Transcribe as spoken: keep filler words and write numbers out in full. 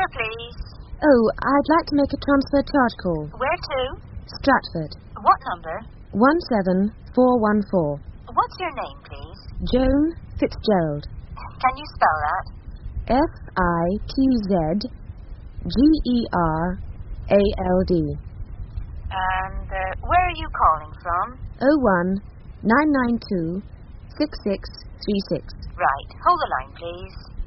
please. Oh, I'd like to make a transfer charge call. Where to? Stratford. What number? one seven four one four. What's your name, please? Joan Fitzgerald. Can you spell that? F I T Z G E R A L D. And uh, where are you calling from? oh one nine nine two six six three six. Right. Hold the line, please.